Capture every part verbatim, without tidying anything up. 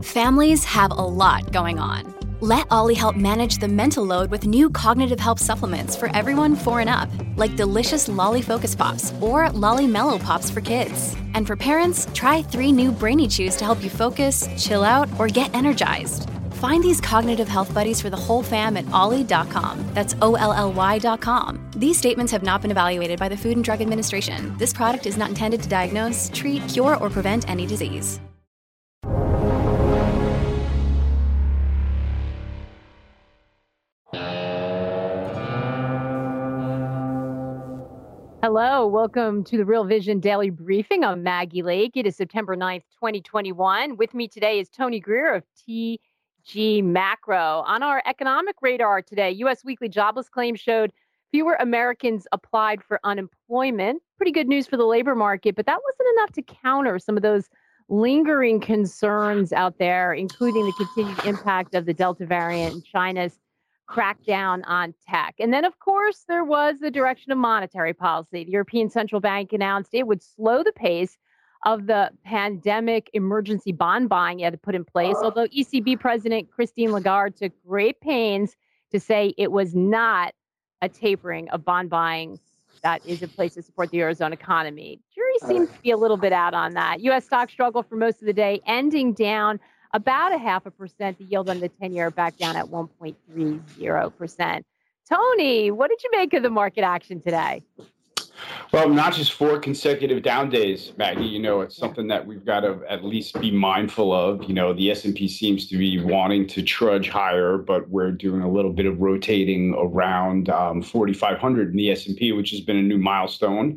Families have a lot going on. Let Ollie help manage the mental load with new cognitive help supplements for everyone four and up, like delicious Lolly Focus Pops or Lolly Mellow Pops for kids. And for parents, try three new Brainy Chews to help you focus, chill out, or get energized. Find these cognitive health buddies for the whole fam at ollie dot com. That's O L L Y dot com. These statements have not been evaluated by the Food and Drug Administration. This product is not intended to diagnose, treat, cure, or prevent any disease. Hello, welcome to the Real Vision Daily Briefing. I'm Maggie Lake. It is September ninth, twenty twenty-one. With me today is Tony Greer of T G Macro. On our economic radar today, U S weekly jobless claims showed fewer Americans applied for unemployment. Pretty good news for the labor market, but that wasn't enough to counter some of those lingering concerns out there, including the continued impact of the Delta variant and China's crackdown on tech. And then, of course, there was the direction of monetary policy. The European Central Bank announced it would slow the pace of the pandemic emergency bond buying it had to put in place, although E C B President Christine Lagarde took great pains to say it was not a tapering of bond buying that is in place to support the Eurozone economy. Jury seems to be a little bit out on that. U S stocks struggled for most of the day, ending down about a half a percent. The yield on the ten-year back down at one point three zero percent. Tony, what did you make of the market action today? Well, not just four consecutive down days, Maggie. You know, it's something that we've got to at least be mindful of. You know, the S and P seems to be wanting to trudge higher, but we're doing a little bit of rotating around um, forty-five hundred in the S and P, which has been a new milestone.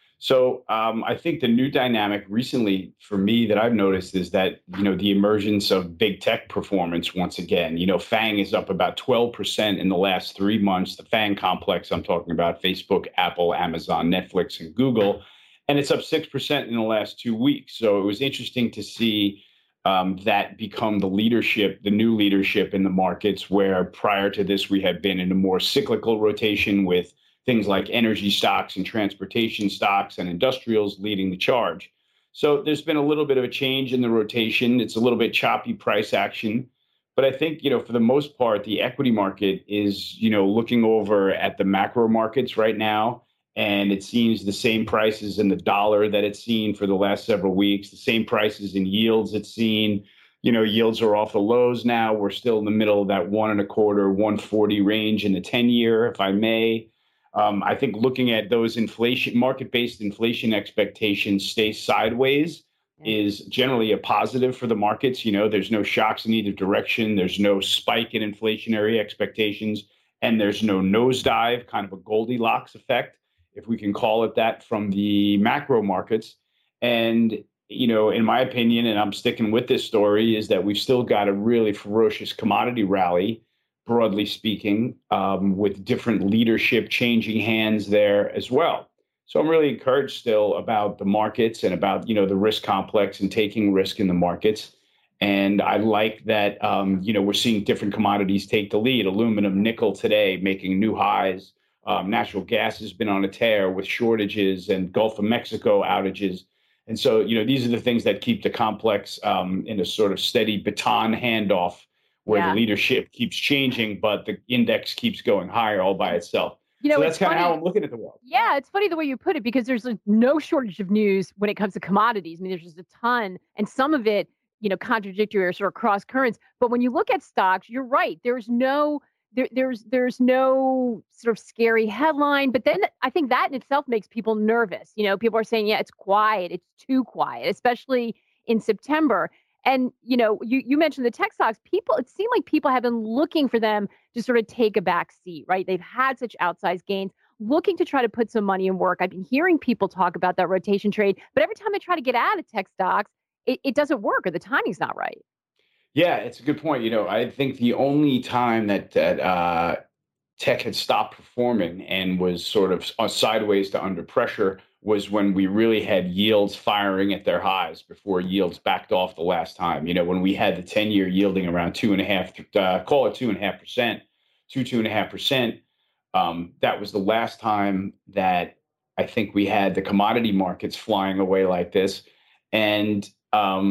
So um, I think the new dynamic recently for me that I've noticed is that, you know, the emergence of big tech performance once again. You know, FANG is up about twelve percent in the last three months. The FANG complex, I'm talking about Facebook, Apple, Amazon, Netflix, and Google. And it's up six percent in the last two weeks. So it was interesting to see um, that become the leadership, the new leadership in the markets, where prior to this, we had been in a more cyclical rotation with things like energy stocks and transportation stocks and industrials leading the charge. So there's been a little bit of a change in the rotation. It's a little bit choppy price action. But I think, you know, for the most part, the equity market is, you know, looking over at the macro markets right now. And it seems the same prices in the dollar that it's seen for the last several weeks, the same prices in yields it's seen. You know, yields are off the lows now. We're still in the middle of that one and a quarter, one forty range in the ten year, if I may. Um, I think looking at those inflation, market-based inflation expectations stay sideways is generally a positive for the markets. You know, there's no shocks in either direction. There's no spike in inflationary expectations, and there's no nosedive, kind of a Goldilocks effect, if we can call it that, from the macro markets. And, you know, in my opinion, and I'm sticking with this story, is that we've still got a really ferocious commodity rally, broadly speaking, um, with different leadership changing hands there as well. So I'm really encouraged still about the markets and about, you know, the risk complex and taking risk in the markets. And I like that, um, you know, we're seeing different commodities take the lead. Aluminum, nickel today making new highs. Um, natural gas has been on a tear with shortages and Gulf of Mexico outages. And so, you know, these are the things that keep the complex um, in a sort of steady baton handoff, where yeah. the leadership keeps changing, but the index keeps going higher all by itself. You know, so that's kind of how I'm looking at the world. Yeah, it's funny the way you put it, because there's like no shortage of news when it comes to commodities. I mean, there's just a ton, and some of it, you know, contradictory or sort of cross currents. But when you look at stocks, you're right. There's no, there, there's, there's no sort of scary headline. But then I think that in itself makes people nervous. You know, people are saying, yeah, it's quiet. It's too quiet, especially in September. And, you know, you, you mentioned the tech stocks. People, it seemed like people have been looking for them to sort of take a back seat, right? They've had such outsized gains, looking to try to put some money in work. I've been hearing people talk about that rotation trade, but every time they try to get out of tech stocks, it, it doesn't work, or the timing's not right. Yeah, it's a good point. You know, I think the only time that, that uh, tech had stopped performing and was sort of uh, sideways to under pressure was when we really had yields firing at their highs before yields backed off the last time. You know, when we had the ten year yielding around two and a half, uh, call it two and a half percent, two, two and a half percent. Um, that was the last time that I think we had the commodity markets flying away like this. And um,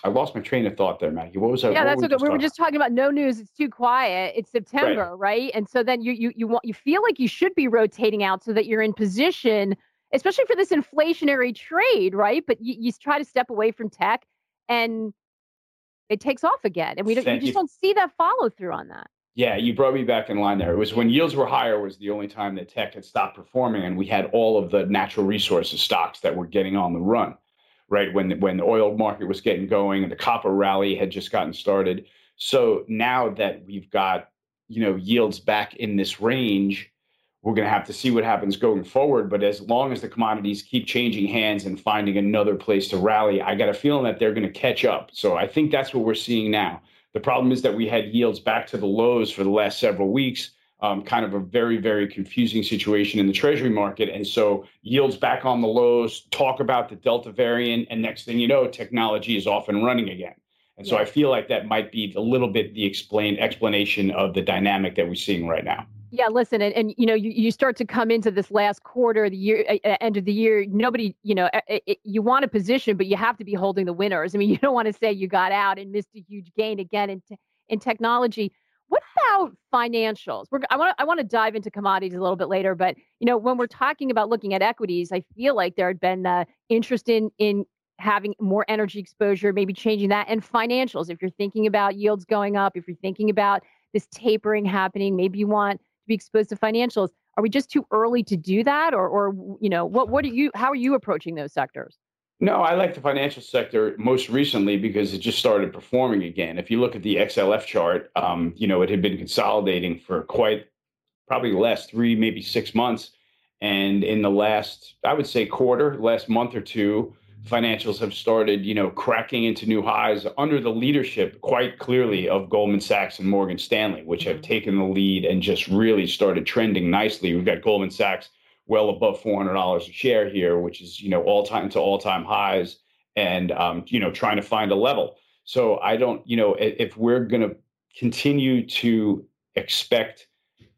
I lost my train of thought there, Maggie. What was I? Yeah, What that's were we okay. just We were talking just talking about no news. It's too quiet. It's Right. September, right? And so then you you you want you feel like you should be rotating out so that you're in position, especially for this inflationary trade, right? But you, you try to step away from tech, and it takes off again, and we don't. You Thank just you. don't see that follow through on that. Yeah, you brought me back in line there. It was when yields were higher was the only time that tech had stopped performing, and we had all of the natural resources stocks that were getting on the run, right? When when the oil market was getting going and the copper rally had just gotten started. So now that we've got, you know, yields back in this range, we're going to have to see what happens going forward. But as long as the commodities keep changing hands and finding another place to rally, I got a feeling that they're going to catch up. So I think that's what we're seeing now. The problem is that we had yields back to the lows for the last several weeks, um, kind of a very, very confusing situation in the Treasury market. And so yields back on the lows, talk about the Delta variant, and next thing you know, technology is off and running again. And so Yeah. I feel like that might be a little bit the explain explanation of the dynamic that we're seeing right now. Yeah, listen, and, and you know, you, you start to come into this last quarter of the year, uh, end of the year. Nobody, you know, uh, uh, you want a position, but you have to be holding the winners. I mean, you don't want to say you got out and missed a huge gain again in te- in technology. What about financials? We're, I want to I want to dive into commodities a little bit later, but you know, when we're talking about looking at equities, I feel like there had been uh, interest in in having more energy exposure, maybe changing that, and financials. If you're thinking about yields going up, if you're thinking about this tapering happening, maybe you want be exposed to financials. Are we just too early to do that, or, or you know, what what are you? How are you approaching those sectors? No, I like the financial sector most recently because it just started performing again. If you look at the X L F chart, um, you know, it had been consolidating for quite probably the last three, maybe six months. And in the last, I would say quarter, last month or two, financials have started, you know, cracking into new highs under the leadership quite clearly of Goldman Sachs and Morgan Stanley, which have taken the lead and just really started trending nicely. We've got Goldman Sachs well above four hundred dollars a share here, which is, you know, all time to all time highs and, um, you know, trying to find a level. So I don't, you know, if, if we're going to continue to expect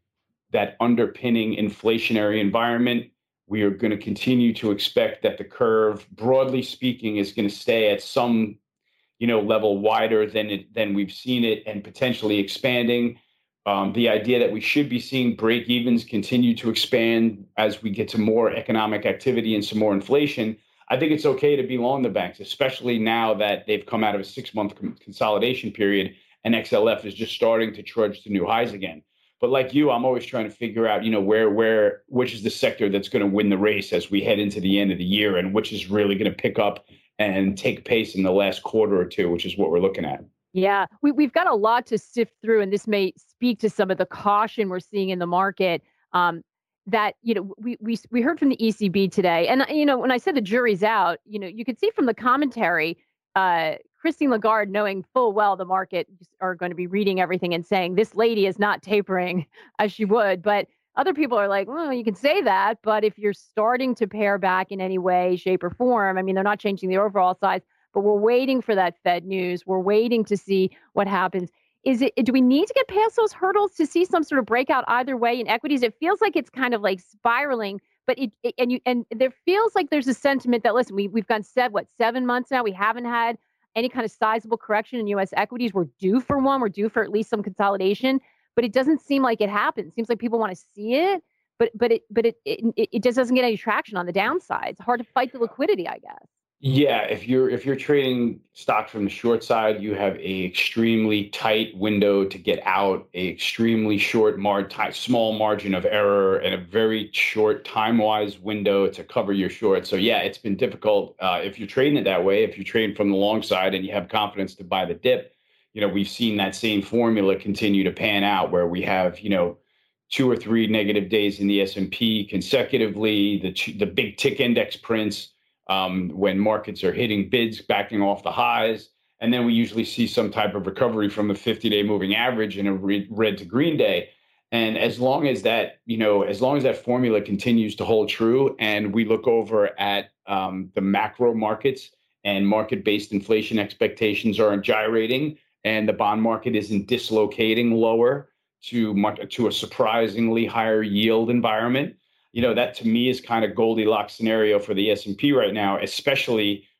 that underpinning inflationary environment, we are going to continue to expect that the curve, broadly speaking, is going to stay at some, you know, level wider than it than we've seen it, and potentially expanding. Um, the idea that we should be seeing break evens continue to expand as we get to more economic activity and some more inflation. I think it's okay to be long the banks, especially now that they've come out of a six-month consolidation period and X L F is just starting to trudge to new highs again. But like you, I'm always trying to figure out, you know, where, where, which is the sector that's going to win the race as we head into the end of the year, and which is really going to pick up and take pace in the last quarter or two, which is what we're looking at. Yeah, we, we've got a lot to sift through, and this may speak to some of the caution we're seeing in the market. Um, that you know, we we we heard from the E C B today, and you know, when I said the jury's out, you know, you could see from the commentary, uh, Christine Lagarde, knowing full well the market are going to be reading everything and saying this lady is not tapering as she would, but other people are like, well, you can say that, but if you're starting to pare back in any way, shape, or form, I mean, they're not changing the overall size. But we're waiting for that Fed news. We're waiting to see what happens. Is it? Do we need to get past those hurdles to see some sort of breakout either way in equities? It feels like it's kind of like spiraling, but it, it and you and there feels like there's a sentiment that listen, we we've gone seven what seven months now. We haven't had any kind of sizable correction in U S equities. We're due for one. We're due for at least some consolidation, but it doesn't seem like it happens. It seems like people want to see it, but but it but it, it it just doesn't get any traction on the downside. It's hard to fight the liquidity, I guess. Yeah, if you're if you're trading stock from the short side, you have a extremely tight window to get out, a extremely short mar ti- small margin of error, and a very short time-wise window to cover your short. So yeah, it's been difficult uh, if you're trading it that way. If you're trading from the long side and you have confidence to buy the dip, you know, we've seen that same formula continue to pan out where we have, you know, two or three negative days in the S and P consecutively, the the big tick index prints. Um, when markets are hitting bids, backing off the highs. And then we usually see some type of recovery from the fifty-day moving average in a red to green day. And as long as that, you know, as long as that formula continues to hold true and we look over at um, the macro markets and market-based inflation expectations aren't gyrating and the bond market isn't dislocating lower to, to a surprisingly higher yield environment, you know, that to me is kind of Goldilocks scenario for the S and P right now, especially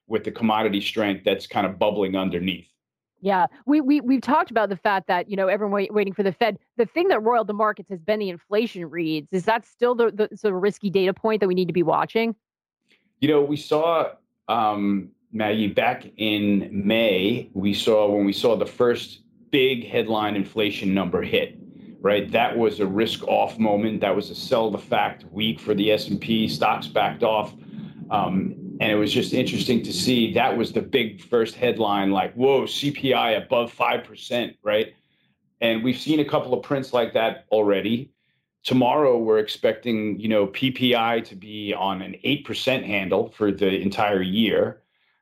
with the commodity strength that's kind of bubbling underneath. Yeah, we, we, we've talked about the fact that, you know, everyone wait, waiting for the Fed. The thing that roiled the markets has been the inflation reads. Is that still the, the sort of risky data point that we need to be watching? You know, we saw, um, Maggie, back in May, we saw when we saw the first big headline inflation number hit, right? That was a risk off moment. That was a sell the fact week for the S and P. Stocks backed off. Um, And it was just interesting to see that was the big first headline, like, whoa, C P I above five percent, right? And we've seen a couple of prints like that already. Tomorrow, we're expecting, you know, P P I to be on an eight percent handle for the entire year.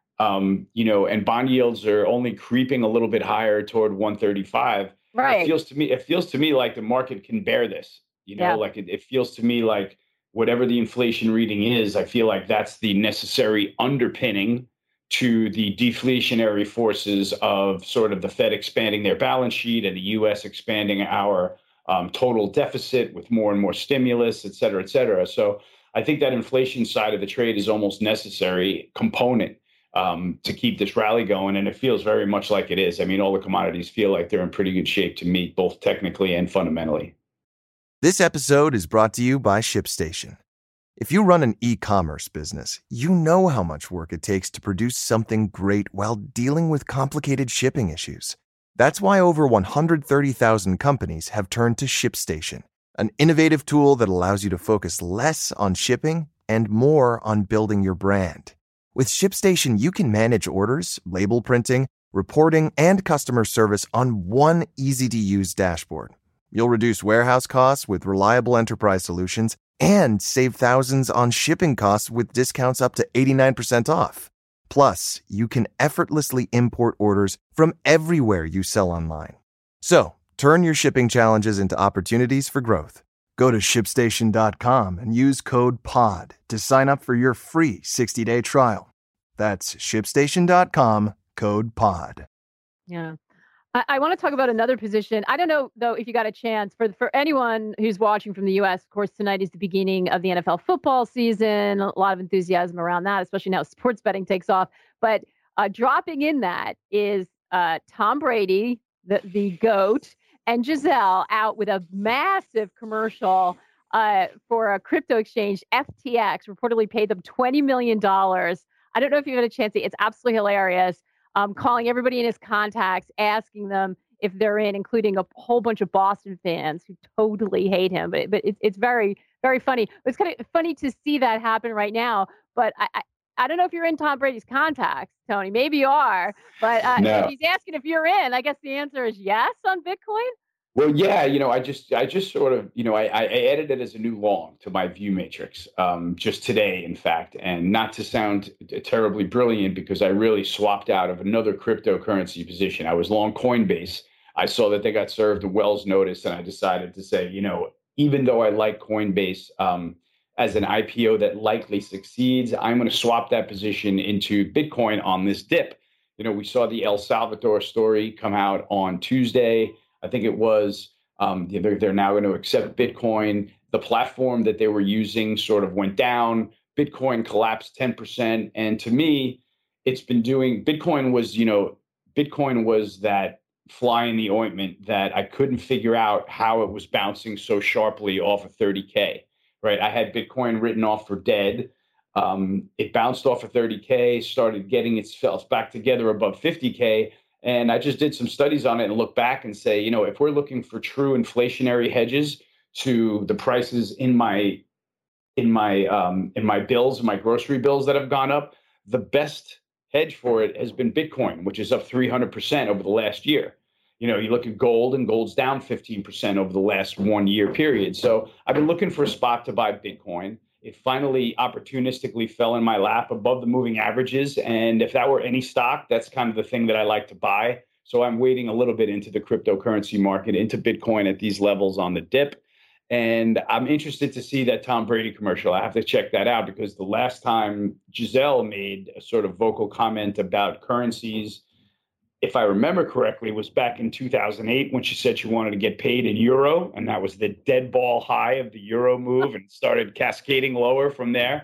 Um, you know, and bond yields are only creeping a little bit higher toward one thirty-five. Right. It feels to me, it feels to me like the market can bear this, you know, Yeah. like it, it feels to me like whatever the inflation reading is, I feel like that's the necessary underpinning to the deflationary forces of sort of the Fed expanding their balance sheet and the U S expanding our um, total deficit with more and more stimulus, et cetera, et cetera. So I think that inflation side of the trade is almost necessary component um, to keep this rally going. And it feels very much like it is. I mean, all the commodities feel like they're in pretty good shape to me, both technically and fundamentally. This episode is brought to you by ShipStation. If you run an e-commerce business, you know how much work it takes to produce something great while dealing with complicated shipping issues. That's why over one hundred thirty thousand companies have turned to ShipStation, an innovative tool that allows you to focus less on shipping and more on building your brand. With ShipStation, you can manage orders, label printing, reporting, and customer service on one easy-to-use dashboard. You'll reduce warehouse costs with reliable enterprise solutions and save thousands on shipping costs with discounts up to eighty-nine percent off. Plus, you can effortlessly import orders from everywhere you sell online. So, turn your shipping challenges into opportunities for growth. Go to ship station dot com and use code P O D to sign up for your free sixty-day trial. That's ship station dot com, code P O D. Yeah. I, I want to talk about another position. I don't know, though, if you got a chance for for anyone who's watching from the U S. Of course, tonight is the beginning of the N F L football season. A lot of enthusiasm around that, especially now sports betting takes off. But uh, dropping in that is uh, Tom Brady, the, the GOAT, and Giselle out with a massive commercial uh, for a crypto exchange. F T X reportedly paid them twenty million dollars. I don't know if you've had a chance to see it. It's absolutely hilarious. Um, calling everybody in his contacts, asking them if they're in, including a whole bunch of Boston fans who totally hate him. But but it, it's very, very funny. It's kind of funny to see that happen right now. But I, I, I don't know if you're in Tom Brady's contacts, Tony. Maybe you are. But uh, No. if he's asking if you're in, I guess the answer is yes on Bitcoin. Well, yeah, you know, I just, I just sort of, you know, I, I added it as a new long to my view matrix um, just today, in fact, and not to sound terribly brilliant because I really swapped out of another cryptocurrency position. I was long Coinbase. I saw that they got served a Wells notice, and I decided to say, you know, even though I like Coinbase um, as an I P O that likely succeeds, I'm going to swap that position into Bitcoin on this dip. You know, we saw the El Salvador story come out on Tuesday. I think it was, um, they're, they're now going to accept Bitcoin. The platform that they were using sort of went down. Bitcoin collapsed ten percent. And to me, it's been doing, Bitcoin was, you know, Bitcoin was that fly in the ointment that I couldn't figure out how it was bouncing so sharply off of thirty K, right? I had Bitcoin written off for dead. Um, it bounced off of thirty K, started getting itself back together above fifty K. And I just did some studies on it and look back and say, you know, if we're looking for true inflationary hedges to the prices in my in my um, in my bills, my grocery bills that have gone up, the best hedge for it has been Bitcoin, which is up three hundred percent over the last year. You know, you look at gold and gold's down fifteen percent over the last one year period. So I've been looking for a spot to buy Bitcoin. It finally opportunistically fell in my lap above the moving averages. And if that were any stock, that's kind of the thing that I like to buy. So I'm wading a little bit into the cryptocurrency market, into Bitcoin at these levels on the dip. And I'm interested to see that Tom Brady commercial. I have to check that out because the last time Giselle made a sort of vocal comment about currencies, if I remember correctly, was back in two thousand eight when she said she wanted to get paid in euro. And that was the dead ball high of the euro move and started cascading lower from there.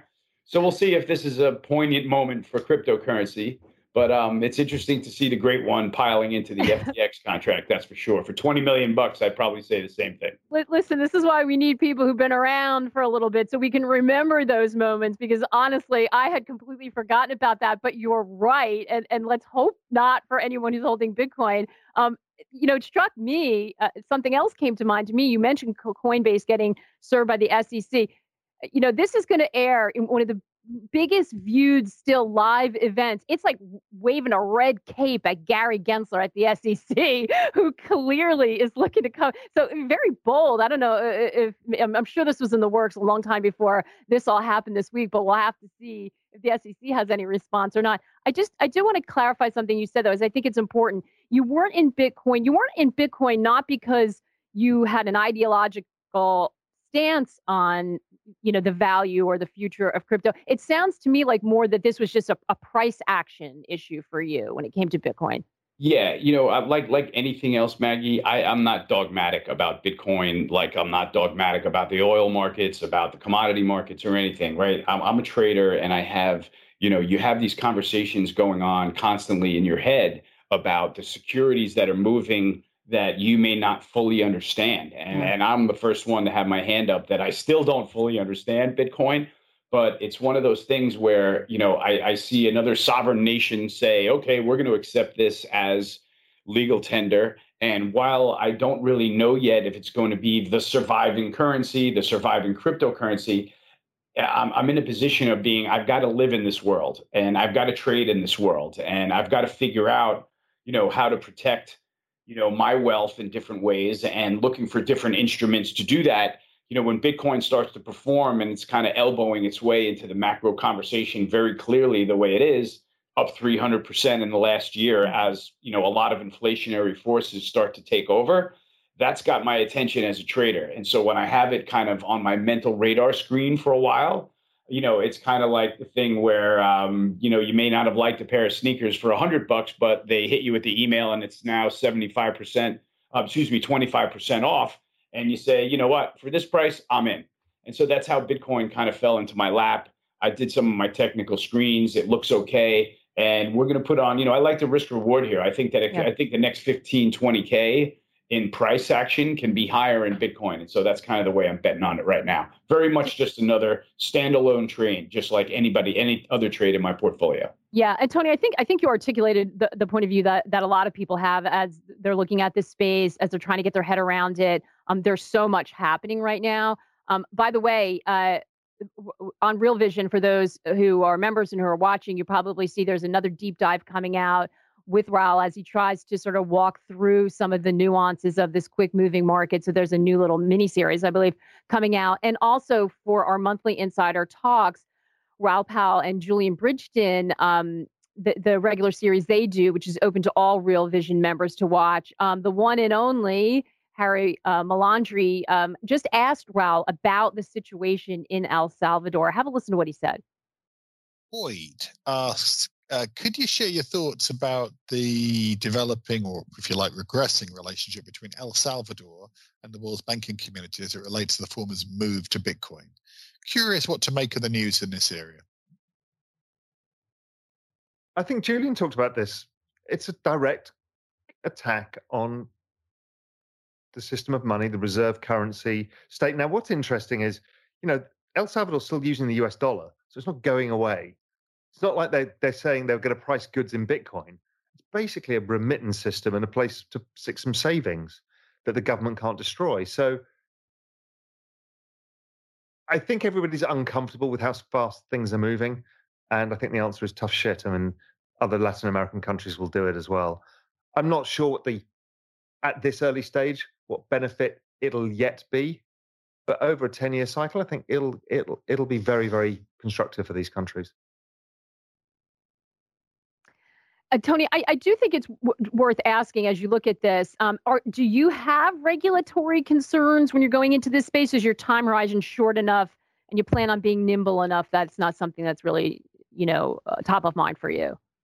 So we'll see if this is a poignant moment for cryptocurrency. But um, it's interesting to see the great one piling into the F T X contract. That's for sure. For twenty million bucks, I'd probably say the same thing. Listen, this is why we need people who've been around for a little bit so we can remember those moments, because honestly, I had completely forgotten about that. But you're right. And, and let's hope not for anyone who's holding Bitcoin. Um, you know, it struck me, uh, something else came to mind to me. You mentioned Coinbase getting served by the S E C. You know, this is going to air in one of the biggest viewed still live events. It's like waving a red cape at Gary Gensler at the S E C, who clearly is looking to come. So very bold. I don't know if, I'm sure this was in the works a long time before this all happened this week, but we'll have to see if the S E C has any response or not. I just, I do want to clarify something you said, though, is I think it's important. You weren't in Bitcoin. You weren't in Bitcoin not because you had an ideological stance on, you know, the value or the future of crypto. It sounds to me like more that this was just a, a price action issue for you when it came to Bitcoin. Yeah, you know, like like anything else, Maggie, I, I'm not dogmatic about Bitcoin. Like I'm not dogmatic about the oil markets, about the commodity markets or anything, right? I'm, I'm a trader, and I have, you know, you have these conversations going on constantly in your head about the securities that are moving that you may not fully understand. And, and I'm the first one to have my hand up that I still don't fully understand Bitcoin. But it's one of those things where, you know, I, I see another sovereign nation say, okay, we're going to accept this as legal tender. And while I don't really know yet if it's going to be the surviving currency, the surviving cryptocurrency, I'm, I'm in a position of being, I've got to live in this world, and I've got to trade in this world, and I've got to figure out, you know, how to protect, you know, my wealth in different ways, and looking for different instruments to do that. You know, when Bitcoin starts to perform and it's kind of elbowing its way into the macro conversation very clearly the way it is, up three hundred percent in the last year as, you know, a lot of inflationary forces start to take over, that's got my attention as a trader. And so when I have it kind of on my mental radar screen for a while, you know, it's kind of like the thing where, um, you know, you may not have liked a pair of sneakers for a hundred bucks, but they hit you with the email and it's now seventy-five percent, uh, excuse me, twenty-five percent off. And you say, you know what, for this price, I'm in. And so that's how Bitcoin kind of fell into my lap. I did some of my technical screens. It looks okay. And we're going to put on, you know, I like the risk reward here. I think that it, yeah. I think the next fifteen, twenty K in price action can be higher in Bitcoin. And so that's kind of the way I'm betting on it right now. Very much just another standalone trade, just like anybody, any other trade in my portfolio. Yeah. And Tony, I think I think you articulated the, the point of view that, that a lot of people have as they're looking at this space, as they're trying to get their head around it. Um, there's so much happening right now. Um, by the way, uh, on Real Vision, for those who are members and who are watching, you probably see there's another deep dive coming out with Raul as he tries to sort of walk through some of the nuances of this quick moving market. So there's a new little mini series, I believe, coming out. And also for our monthly Insider Talks, Raoul Pal and Julian Bridgeton, um, the, the regular series they do, which is open to all Real Vision members to watch. Um, the one and only Harry uh, Melandri um, just asked Raoul about the situation in El Salvador. Have a listen to what he said. Boyd asked, uh, could you share your thoughts about the developing, or if you like, regressing relationship between El Salvador and the world's banking community as it relates to the former's move to Bitcoin? Curious what to make of the news in this area. I think Julian talked about this. It's a direct attack on the system of money, the reserve currency state. Now, what's interesting is, you know, El Salvador's still using the U S dollar, so it's not going away. It's not like they, they're saying they're going to price goods in Bitcoin. It's basically a remittance system and a place to stick some savings that the government can't destroy. So I think everybody's uncomfortable with how fast things are moving. And I think the answer is tough shit. I mean, other Latin American countries will do it as well. I'm not sure what the, at this early stage, what benefit it'll yet be. But over a ten-year cycle, I think it'll it'll it'll be very, very constructive for these countries. Uh, Tony, I, I do think it's w- worth asking as you look at this. Um, are, do you have regulatory concerns when you're going into this space? Is your time horizon short enough and you plan on being nimble enough that's not something that's really, you know, uh, top of mind for you?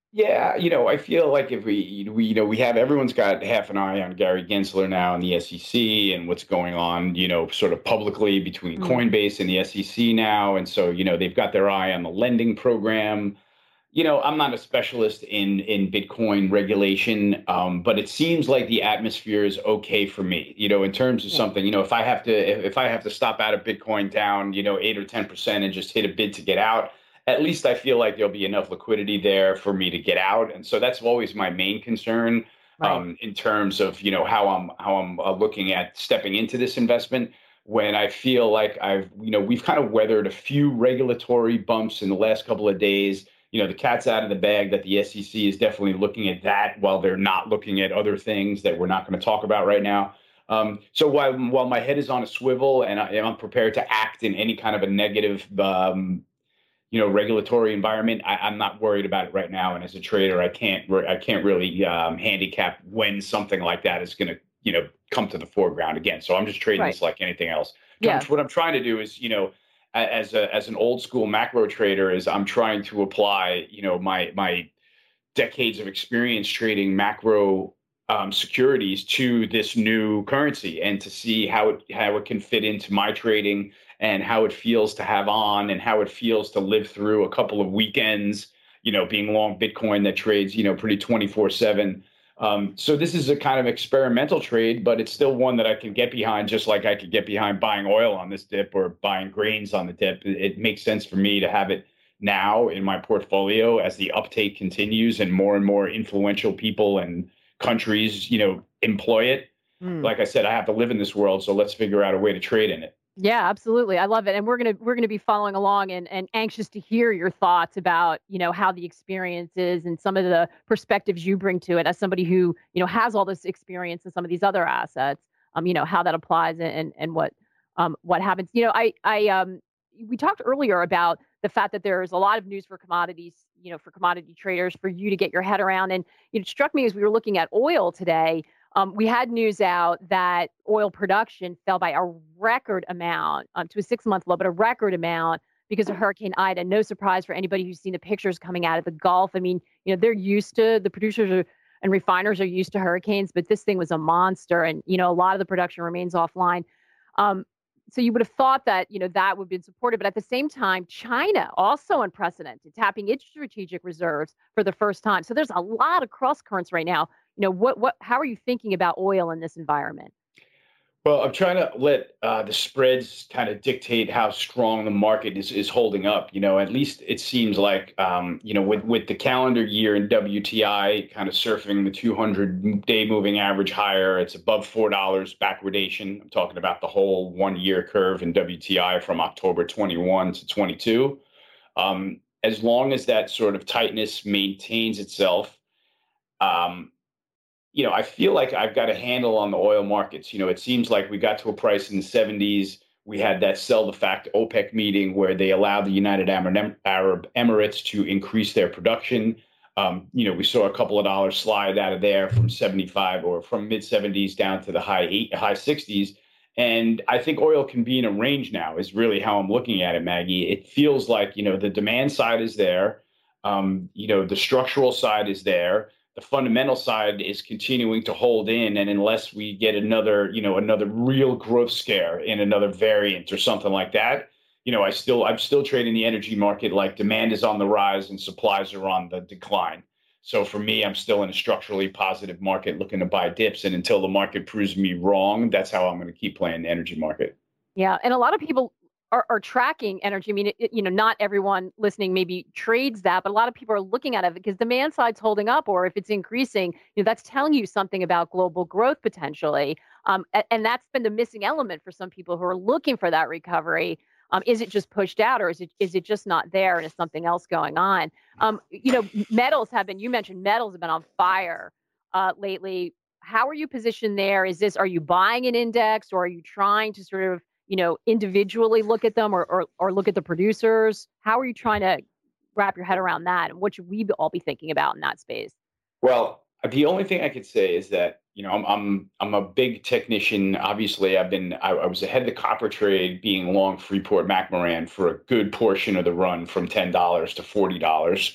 Yeah, you know, I feel like if we, we, you know, we have everyone's got half an eye on Gary Gensler now in the S E C and what's going on, you know, sort of publicly between Mm, Coinbase and the S E C now. And so, you know, they've got their eye on the lending program. You know, I'm not a specialist in in Bitcoin regulation, um, but it seems like the atmosphere is okay for me. You know, in terms of yeah, something, you know, if I have to if, if I have to stop out of Bitcoin down, you know, eight or ten percent and just hit a bid to get out, at least I feel like there'll be enough liquidity there for me to get out. And so that's always my main concern right. um, in terms of you know how I'm how I'm uh, looking at stepping into this investment. When I feel like I've, you know, we've kind of weathered a few regulatory bumps in the last couple of days. You know, the cat's out of the bag that the S E C is definitely looking at that while they're not looking at other things that we're not going to talk about right now. Um, so while while my head is on a swivel and, I, and I'm prepared to act in any kind of a negative, um, you know, regulatory environment, I, I'm not worried about it right now. And as a trader, I can't I can't really um, handicap when something like that is going to, you know, come to the foreground again. So I'm just trading Right. this like anything else. Yeah. What I'm trying to do is, you know, as a as an old school macro trader, is I'm trying to apply, you know, my my decades of experience trading macro um, securities to this new currency and to see how it how it can fit into my trading and how it feels to have on and how it feels to live through a couple of weekends, you know, being long Bitcoin that trades, you know, pretty twenty-four seven. Um, so this is a kind of experimental trade, but it's still one that I can get behind, just like I could get behind buying oil on this dip or buying grains on the dip. It, it makes sense for me to have it now in my portfolio as the uptake continues and more and more influential people and countries, you know, employ it. Mm. Like I said, I have to live in this world, so let's figure out a way to trade in it. Yeah, absolutely. I love it. And we're gonna we're gonna be following along and, and anxious to hear your thoughts about, you know, how the experience is and some of the perspectives you bring to it as somebody who, you know, has all this experience in some of these other assets. Um, you know, how that applies and and what um what happens. You know, I I um we talked earlier about the fact that there's a lot of news for commodities, you know, for commodity traders for you to get your head around. And it struck me as we were looking at oil today. Um, we had news out that oil production fell by a record amount um, to a six month low, but a record amount because of Hurricane Ida. No surprise for anybody who's seen the pictures coming out of the Gulf. I mean, you know, they're used to the producers are, and refiners are used to hurricanes, but this thing was a monster. And, you know, a lot of the production remains offline. Um, so you would have thought that, you know, that would have been supported. But at the same time, China, also unprecedented, tapping its strategic reserves for the first time. So there's a lot of cross currents right now. You know, what, what, how are you thinking about oil in this environment? Well, I'm trying to let uh, the spreads kind of dictate how strong the market is is holding up. You know, at least it seems like, um, you know, with, with the calendar year in W T I kind of surfing the two hundred day moving average higher, it's above four dollars backwardation. I'm talking about the whole one year curve in W T I from October twenty-one to twenty-two. Um, as long as that sort of tightness maintains itself, um, you know, I feel like I've got a handle on the oil markets. You know, it seems like we got to a price in the seventies. We had that sell the fact OPEC meeting where they allowed the United Arab Emirates to increase their production. Um, you know, we saw a couple of dollars slide out of there from seventy-five or from mid seventies down to the high eight, high sixties. And I think oil can be in a range now is really how I'm looking at it, Maggie. It feels like, you know, the demand side is there. Um, you know, the structural side is there. The fundamental side is continuing to hold in, and unless we get another, you know, another real growth scare in another variant or something like that, you know, I still, I'm still trading the energy market like demand is on the rise and supplies are on the decline. So for me, I'm still in a structurally positive market looking to buy dips, and until the market proves me wrong, that's how I'm going to keep playing the energy market. Yeah, and a lot of people are, are tracking energy. I mean, it, it- you know, not everyone listening maybe trades that, but a lot of people are looking at it because demand side's holding up, or if it's increasing, you know, that's telling you something about global growth potentially. Um, a- and that's been the missing element for some people who are looking for that recovery. Um, is it just pushed out, or is it is it just not there, and is something else going on? Um, you know, metals have been. You mentioned metals have been on fire uh, lately. How are you positioned there? Is this, are you buying an index, or are you trying to sort of, you know, individually look at them, or, or or look at the producers? How are you trying to wrap your head around that? And what should we be- all be thinking about in that space? Well, the only thing I could say is that, you know, I'm I'm I'm a big technician. Obviously, I've been I, I was ahead of the copper trade, being long Freeport McMoran for a good portion of the run from ten dollars to forty dollars.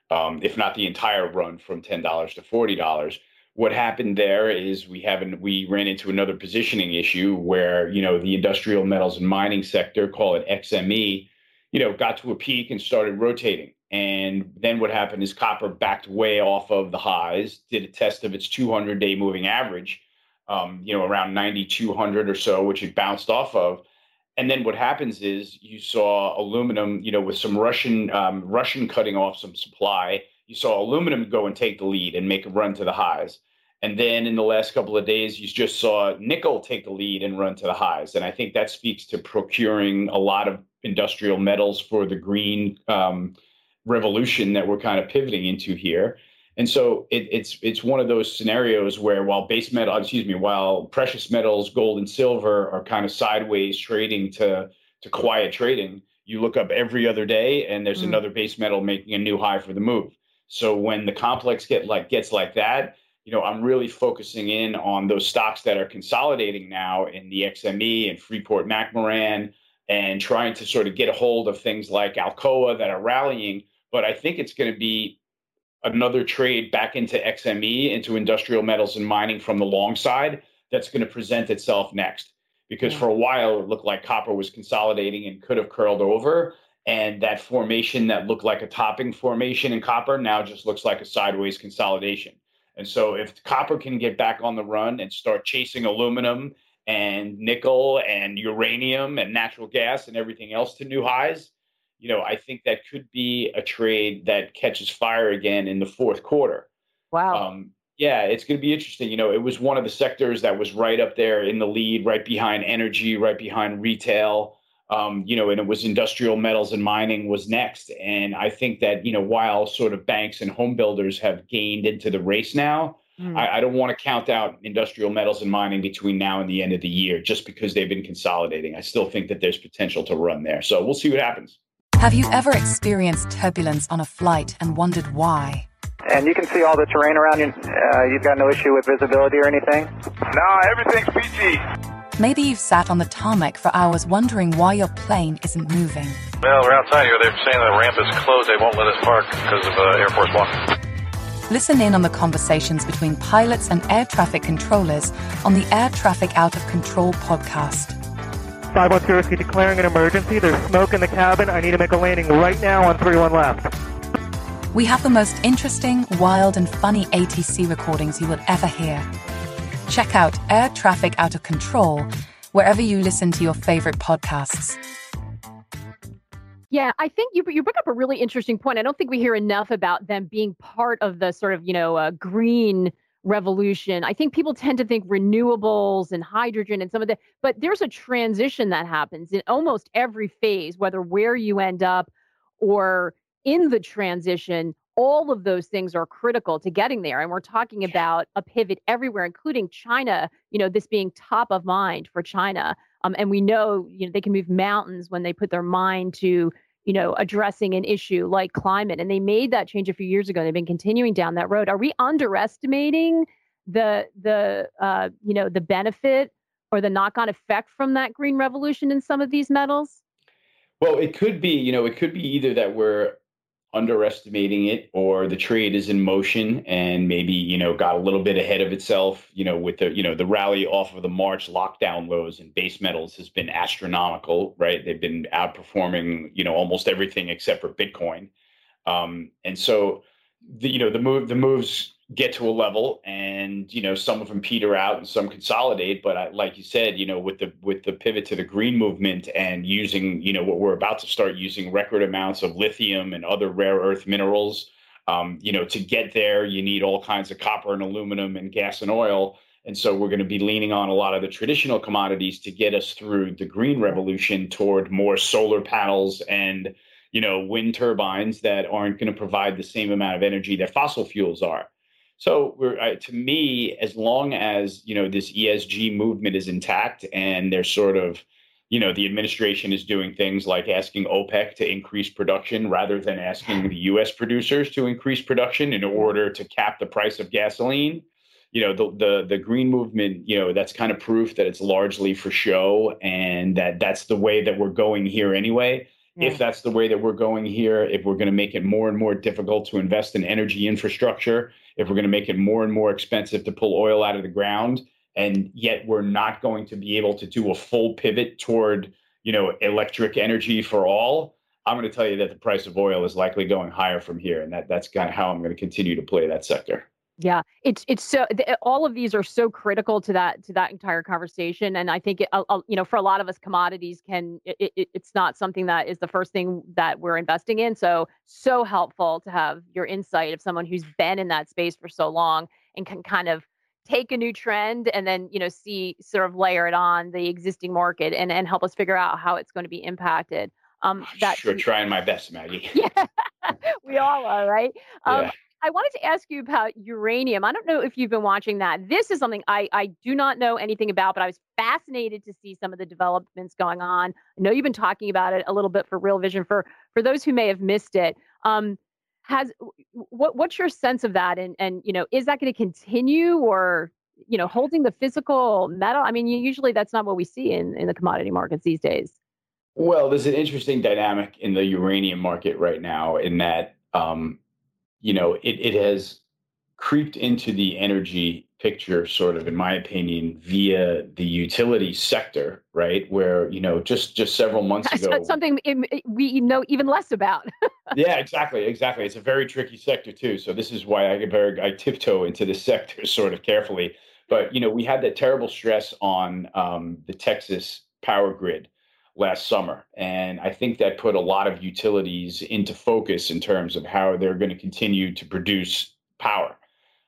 um, if not the entire run from ten dollars to forty dollars. What happened there is we haven't we ran into another positioning issue where, you know, the industrial metals and mining sector, call it X M E, you know, got to a peak and started rotating. And then what happened is copper backed way off of the highs, did a test of its two hundred day moving average, um, you know, around ninety-two hundred or so, which it bounced off of. And then what happens is you saw aluminum, you know, with some Russian um, Russian cutting off some supply, you saw aluminum go and take the lead and make a run to the highs. And then in the last couple of days, you just saw nickel take the lead and run to the highs. And I think that speaks to procuring a lot of industrial metals for the green um, revolution that we're kind of pivoting into here. And so it, it's it's one of those scenarios where while base metal, excuse me, while precious metals, gold and silver are kind of sideways trading to to quiet trading, you look up every other day and there's mm. another base metal making a new high for the move. So when the complex get like gets like that, you know, I'm really focusing in on those stocks that are consolidating now in the X M E and Freeport-McMoRan and trying to sort of get a hold of things like Alcoa that are rallying. But I think it's going to be another trade back into X M E, into industrial metals and mining from the long side that's going to present itself next. Because yeah. for a while, it looked like copper was consolidating and could have curled over. And that formation that looked like a topping formation in copper now just looks like a sideways consolidation. And so if copper can get back on the run and start chasing aluminum and nickel and uranium and natural gas and everything else to new highs, you know, I think that could be a trade that catches fire again in the fourth quarter. Wow. Um, yeah, it's going to be interesting. You know, it was one of the sectors that was right up there in the lead, right behind energy, right behind retail. Um, you know, and it was industrial metals and mining was next. And I think that, you know, while sort of banks and home builders have gained into the race now, mm. I, I don't want to count out industrial metals and mining between now and the end of the year just because they've been consolidating. I still think that there's potential to run there. So we'll see what happens. Have you ever experienced turbulence on a flight and wondered why? And you can see all the terrain around you. Uh, you've got no issue with visibility or anything? No, everything's peachy. Maybe you've sat on the tarmac for hours wondering why your plane isn't moving. Well, we're outside here. They're saying the ramp is closed. They won't let us park because of uh, Air Force One. Listen in on the conversations between pilots and air traffic controllers on the Air Traffic Out of Control podcast. five one zero, declaring an emergency. There's smoke in the cabin. I need to make a landing right now on three one left. We have the most interesting, wild, and funny A T C recordings you will ever hear. Check out Air Traffic Out of Control wherever you listen to your favorite podcasts. Yeah, I think you you bring up a really interesting point. I don't think we hear enough about them being part of the sort of, you know, uh, green revolution. I think people tend to think renewables and hydrogen and some of the, but there's a transition that happens in almost every phase, whether where you end up or in the transition. All of those things are critical to getting there. And we're talking about a pivot everywhere, including China, you know, this being top of mind for China. Um, and we know, you know, they can move mountains when they put their mind to, you know, addressing an issue like climate. And they made that change a few years ago. They've been continuing down that road. Are we underestimating the, the uh, you know, the benefit or the knock-on effect from that green revolution in some of these metals? Well, it could be, you know, it could be either that we're underestimating it or the trade is in motion and maybe, you know, got a little bit ahead of itself, you know, with the, you know, the rally off of the March lockdown lows in base metals has been astronomical, right? They've been outperforming, you know, almost everything except for Bitcoin. Um, and so, the, you know, the move, the moves get to a level and, you know, some of them peter out and some consolidate. But I, like you said, you know, with the with the pivot to the green movement and using, you know, what we're about to start using record amounts of lithium and other rare earth minerals, um, you know, to get there, you need all kinds of copper and aluminum and gas and oil. And so we're going to be leaning on a lot of the traditional commodities to get us through the green revolution toward more solar panels and, you know, wind turbines that aren't going to provide the same amount of energy that fossil fuels are. So we're, uh, to me, as long as, you know, this E S G movement is intact and they're sort of, you know, the administration is doing things like asking OPEC to increase production rather than asking the U S producers to increase production in order to cap the price of gasoline. You know, the the the green movement, you know, that's kind of proof that it's largely for show and that that's the way that we're going here anyway. Yeah. If that's the way that we're going here, if we're going to make it more and more difficult to invest in energy infrastructure, if we're going to make it more and more expensive to pull oil out of the ground, and yet we're not going to be able to do a full pivot toward, you know, electric energy for all, I'm going to tell you that the price of oil is likely going higher from here. And that that's kind of how I'm going to continue to play that sector. Yeah, it's it's so th- all of these are so critical to that to that entire conversation, and I think it, uh, you know, for a lot of us, commodities can it, it, it's not something that is the first thing that we're investing in. So so helpful to have your insight of someone who's been in that space for so long and can kind of take a new trend and then, you know, see sort of layer it on the existing market and and help us figure out how it's going to be impacted. Um, that sure, trying my best, Maggie. Yeah, we all are, right? Um, yeah. I wanted to ask you about uranium. I don't know if you've been watching that. This is something I, I do not know anything about, but I was fascinated to see some of the developments going on. I know you've been talking about it a little bit for Real Vision. For for those who may have missed it, um, has what what's your sense of that? And and you know, is that going to continue, or you know, holding the physical metal? I mean, usually that's not what we see in in the commodity markets these days. Well, there's an interesting dynamic in the uranium market right now, in that. Um, You know, it, it has creeped into the energy picture, sort of, in my opinion, via the utility sector, right? Where, you know, just just several months ago. That's something we know even less about. Yeah, exactly. Exactly. It's a very tricky sector, too. So this is why I get very, I tiptoe into this sector sort of carefully. But, you know, we had that terrible stress on um, the Texas power grid last summer. And I think that put a lot of utilities into focus in terms of how they're going to continue to produce power.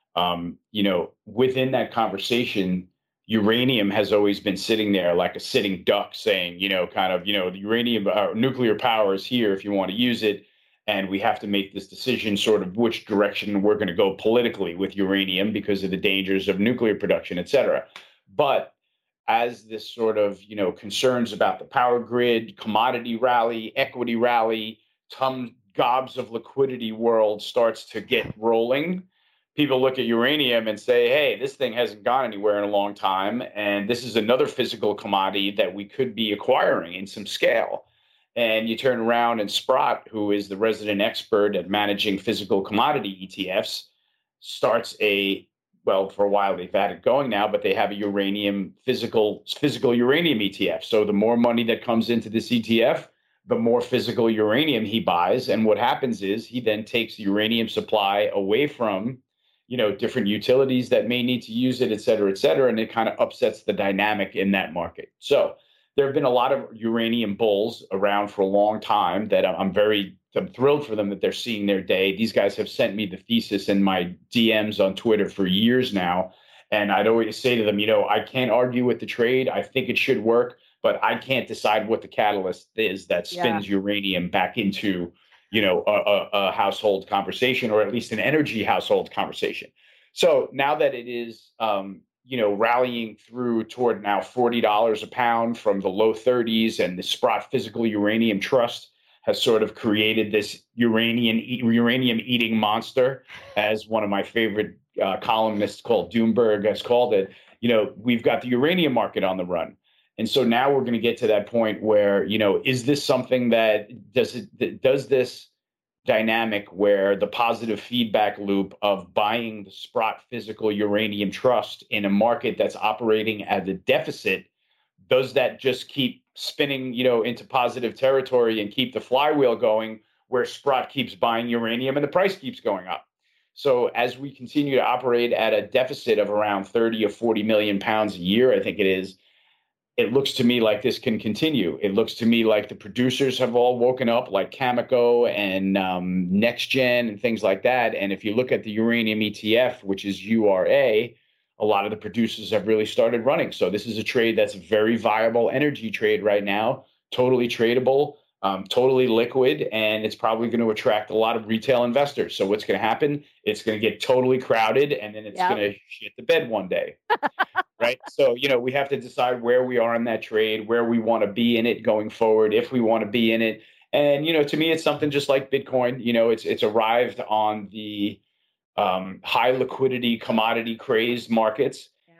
Um, you know, within that conversation, uranium has always been sitting there like a sitting duck saying, you know, kind of, you know, the uranium, uh, nuclear power is here if you want to use it. And we have to make this decision sort of which direction we're going to go politically with uranium because of the dangers of nuclear production, et cetera. But as this sort of, you know, concerns about the power grid, commodity rally, equity rally, some gobs of liquidity world starts to get rolling, people look at uranium and say, hey, this thing hasn't gone anywhere in a long time. And this is another physical commodity that we could be acquiring in some scale. And you turn around and Sprott, who is the resident expert at managing physical commodity E T Fs, starts a Well, for a while they've had it going now, but they have a uranium physical physical uranium E T F. So the more money that comes into this E T F, the more physical uranium he buys. And what happens is he then takes the uranium supply away from, you know, different utilities that may need to use it, et cetera, et cetera. And it kind of upsets the dynamic in that market. So there have been a lot of uranium bulls around for a long time that I'm very I'm thrilled for them that they're seeing their day. These guys have sent me the thesis in my D Ms on Twitter for years now. And I'd always say to them, you know, I can't argue with the trade. I think it should work, but I can't decide what the catalyst is that spins yeah. uranium back into, you know, a, a, a household conversation, or at least an energy household conversation. So now that it is, um, you know, rallying through toward now forty dollars a pound from the low thirties, and the Sprott Physical Uranium Trust has sort of created this uranium uranium eating monster, as one of my favorite uh, columnists called Doomberg has called it. You know, we've got the uranium market on the run. And so now we're going to get to that point where, you know, is this something that does it, does this dynamic where the positive feedback loop of buying the Sprott Physical Uranium Trust in a market that's operating at a deficit, does that just keep spinning, you know, into positive territory and keep the flywheel going, where Sprott keeps buying uranium and the price keeps going up? So as we continue to operate at a deficit of around thirty or forty million pounds a year, I think it is, it looks to me like this can continue. It looks to me like the producers have all woken up, like Cameco and um, NextGen and things like that. And if you look at the uranium E T F, which is U R A, a lot of the producers have really started running. So this is a trade that's a very viable energy trade right now, totally tradable, um, totally liquid, and it's probably going to attract a lot of retail investors. So what's going to happen? It's going to get totally crowded, and then it's yep. going to shit the bed one day. Right. So, you know, we have to decide where we are in that trade, where we want to be in it going forward, if we want to be in it. And, you know, to me, it's something just like Bitcoin. You know, it's it's arrived on the um, high liquidity commodity craze markets. Yep.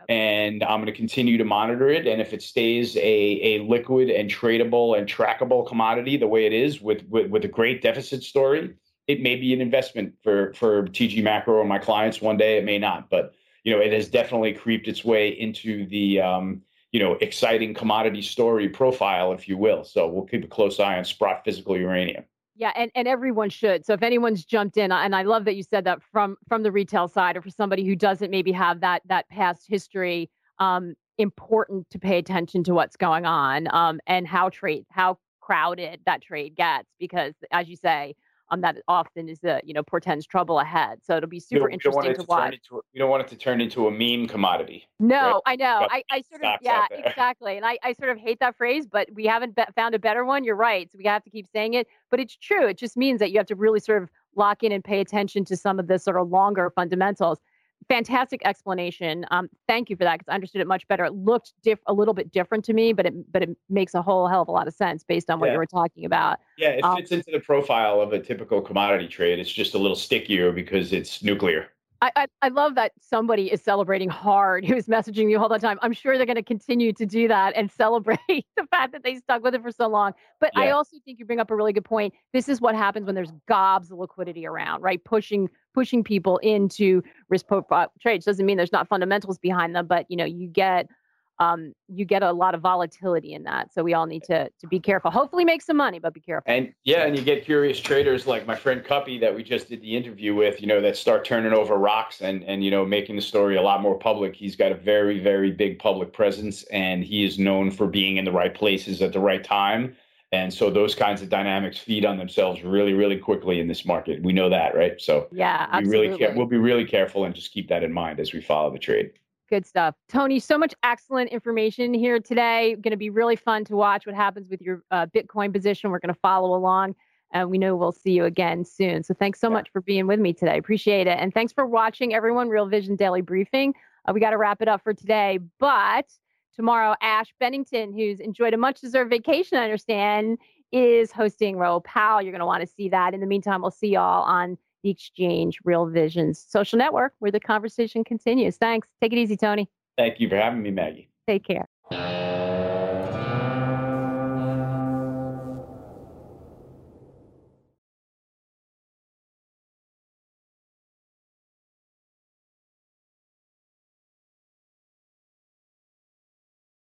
and I'm going to continue to monitor it. And if it stays a, a liquid and tradable and trackable commodity the way it is with, with, with a great deficit story, it may be an investment for, for T G Macro and my clients one day. It may not, but you know, it has definitely creeped its way into the, um, you know, exciting commodity story profile, if you will. So we'll keep a close eye on Sprott Physical Uranium. Yeah, and, and everyone should. So if anyone's jumped in, and I love that you said that from from the retail side, or for somebody who doesn't maybe have that that past history, um, important to pay attention to what's going on, um, and how trade how crowded that trade gets, because as you say, um, that often is the you know portends trouble ahead. So it'll be super you don't, interesting to, to, to watch. Into, you don't want it to turn into a meme commodity. No, right? I know. I, I sort of, yeah, exactly. And I, I sort of hate that phrase, but we haven't be- found a better one. You're right. So we have to keep saying it, but it's true. It just means that you have to really sort of lock in and pay attention to some of the sort of longer fundamentals. Fantastic explanation. Um, thank you for that, because I understood it much better. It looked diff- a little bit different to me, but it but it makes a whole hell of a lot of sense based on what yeah. you were talking about. Yeah, it um, fits into the profile of a typical commodity trade. It's just a little stickier because it's nuclear. I, I, I love that somebody is celebrating hard who's messaging you all the time. I'm sure they're going to continue to do that and celebrate the fact that they stuck with it for so long. But yeah. I also think you bring up a really good point. This is what happens when there's gobs of liquidity around, right? Pushing pushing people into risk profile trades. Doesn't mean there's not fundamentals behind them, but you know, you get um, you get a lot of volatility in that. So we all need to to be careful. Hopefully make some money, but be careful. And yeah, and you get curious traders like my friend Cuppy that we just did the interview with, you know, that start turning over rocks and, and, you know, making the story a lot more public. He's got a very, very big public presence, and he is known for being in the right places at the right time. And so those kinds of dynamics feed on themselves really, really quickly in this market. We know that, right? So yeah, we absolutely. really care, we'll be really careful and just keep that in mind as we follow the trade. Good stuff. Tony, so much excellent information here today. Going to be really fun to watch what happens with your uh, Bitcoin position. We're going to follow along, and we know we'll see you again soon. So thanks so yeah. much for being with me today. Appreciate it. And thanks for watching, everyone. Real Vision Daily Briefing. Uh, we got to wrap it up for today. But tomorrow, Ash Bennington, who's enjoyed a much-deserved vacation, I understand, is hosting Raoul Pal. You're going to want to see that. In the meantime, we'll see y'all on The Exchange, Real Vision's social network, where the conversation continues. Thanks. Take it easy, Tony. Thank you for having me, Maggie. Take care.